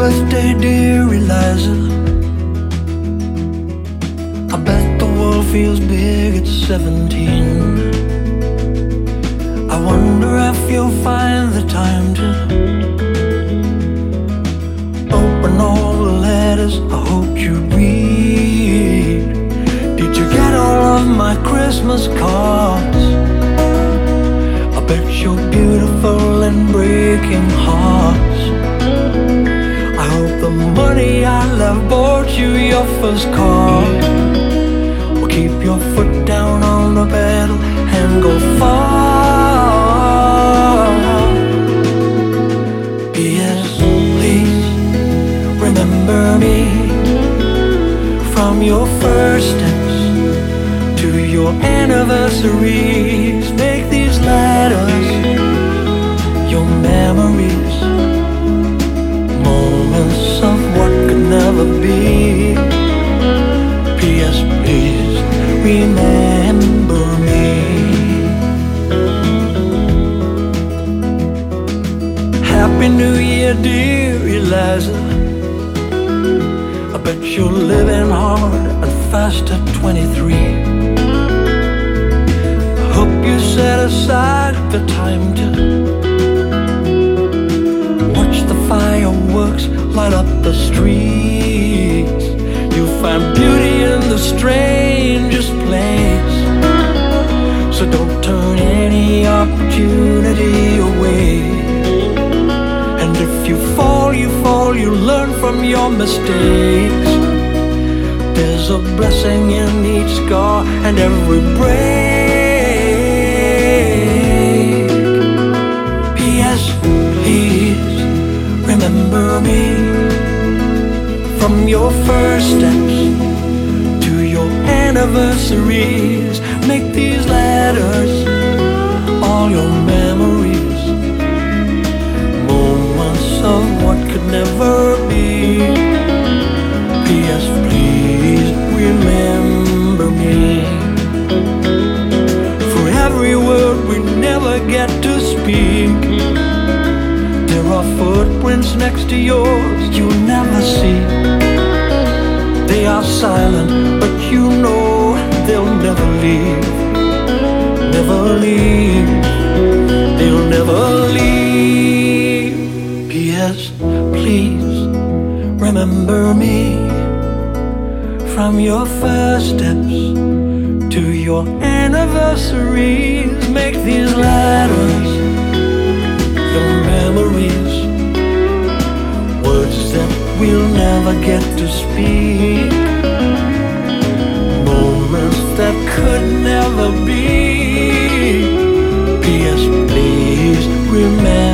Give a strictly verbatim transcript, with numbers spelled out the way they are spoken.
birthday, dear Eliza. I bet the world feels big at seventeen. I wonder if you'll find the time to open all the letters I hoped you'd read. Did you get all of my Christmas cards? I bet you're beautiful and breaking hearts. I hope the money I love bought you your first car. Well, keep your foot down on the pedal and go far. P S. Please remember me from your first steps to your anniversaries. Make these letters your memories, moments of what could never be. P S. Please remember me. Happy New Year, dear Eliza. I bet you're living hard and fast at twenty-three. I hope you set aside the time to watch the fireworks light up the streets. You'll find beauty in the strangest place, so don't turn any opportunity away. And if you fall, you fall, you learn from your mistakes. There's a blessing in each scar and every break. P S. Please remember me from your first steps to your anniversaries. Make these letters all your memories, moments of what could never be. P S. Please remember me. For every word we never get to speak, there are footprints next to yours you'll never see. They are silent, but you know they'll never leave. Never leave. They'll never leave. P S. Please remember me from your first steps to your anniversaries. Make these letters your memories, words that we'll never get to speak, moments that could never be. P S. Please remember